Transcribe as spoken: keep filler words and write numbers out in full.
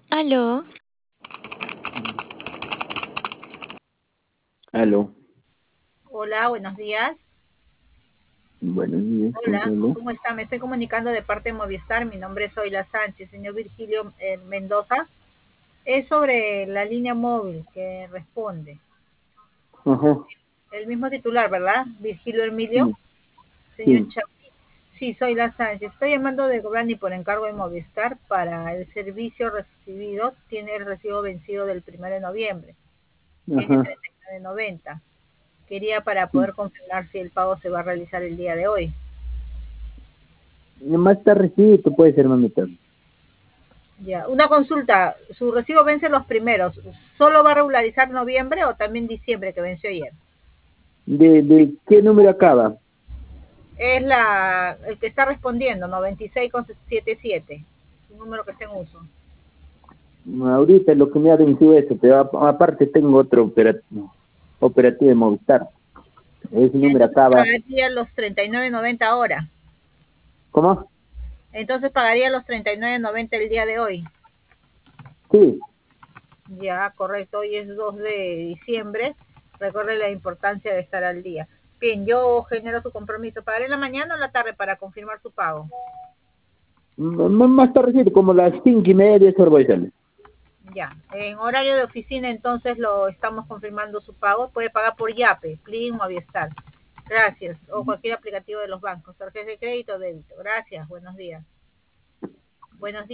Aló, Aló, Hola, buenos días. buenos días, ¿con Hola, quién hablo? ¿cómo está? Me estoy comunicando de parte de Movistar. Mi nombre es Zoila Sánchez, señor Virgilio eh, Mendoza. Es sobre la línea móvil que responde. Ajá, El mismo titular, ¿verdad? Virgilio Emilio. sí, Señor sí, Chapí. Sí, soy la Sánchez. Estoy llamando de Goblani por encargo de Movistar para el servicio recibido. Tiene el recibo vencido del primero de noviembre. Es de ajá, treinta y nueve noventa. Quería para sí. poder confirmar si el pago se va a realizar el día de hoy. Más está recibido, puede ser más tarde. Ya, una consulta, su recibo vence los primeros, ¿solo va a regularizar noviembre o también diciembre que venció ayer? ¿De, de qué número acaba? Es la, el que está respondiendo, noventa y seis con setenta y siete, su número que está en uso. Ahorita lo que me ha vencido eso, pero a- aparte tengo otro operativo, operativo de Movistar. Ese Ya, número entonces acaba, pagaría los treinta y nueve noventa ahora. ¿cómo? Entonces pagaría los treinta y nueve noventa el día de hoy. Sí, Ya, correcto, hoy es dos de diciembre. Recuerde la importancia de estar al día. Bien, yo genero su compromiso. ¿Pagaré en la mañana o en la tarde para confirmar su pago? m- m- más tardecito, como las cinco y media, eso voy a salir. Ya, en horario de oficina entonces lo estamos confirmando su pago. Puede pagar por Yape, Plin, Movistar. Gracias. O cualquier aplicativo de los bancos. Tarjeta de crédito o débito. Gracias. Buenos días. Buenos días.